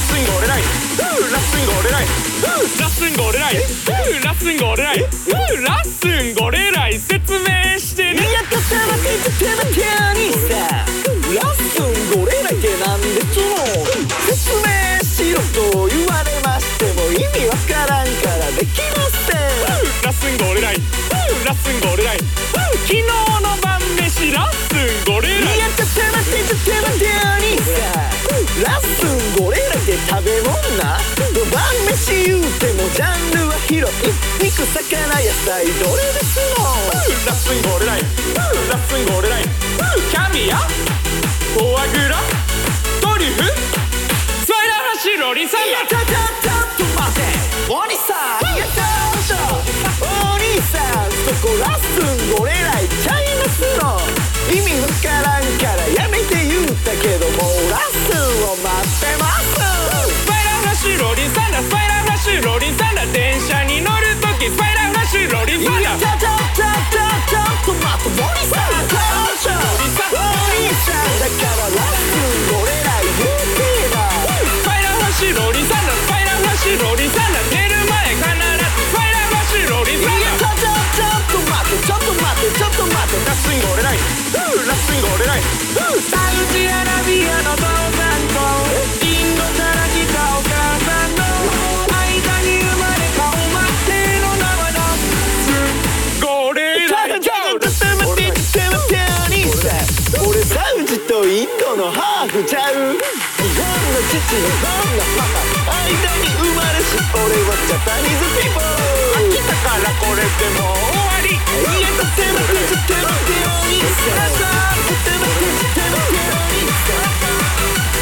スンゴレライラッスンゴレライラッスンゴレライラッスンゴレライラッスンゴレライ説明してね。やっとたまててまてにさラッスンゴレライってなんでつの説明しろと言われましても意味わからんからできません。ラッスンゴレライラッスンゴレライ昨日の晩飯ラッスンゴレライやっとたまててまてにさラッスンゴレライって食べ物な晩飯言うてもジャンルは広い肉魚野菜どれですのラッスンゴレライラッスンゴレライキャビアフォアグラトリュフスパイラーフラッシュローリンサンダー。ちょっと待てお兄さんやったお兄さんそこラッスンゴレライちゃいますの意味わからんからやめて言うたけどもうラッスンを待ってますスパイラーフラッシュローリンサンダースパイラーフラッシュローリンサンダー電車に乗るときスパイラーフラッシュローリンサンダー。ちょっと待ってお兄さんお兄さんだからラッスンゴレライ言うてなスパイラーフラッシュローリンサンダースパイラーフラッシュローリンサンダー寝る前必ずスパイラーフラッシュローリンサンダー。ちょっと待ってラッスンゴレライラッスンゴレライサウジアラビアの父さんとインドから来たお母さんの間に生まれたお前の名はラッスンゴレライ。ちょっと待って兄さん俺サウジとインドのハーフちゃう日本の父日本の母間に生まれし俺はジャパニーズピーポー飽きたからこれでもう終わりいやとてもお兄さん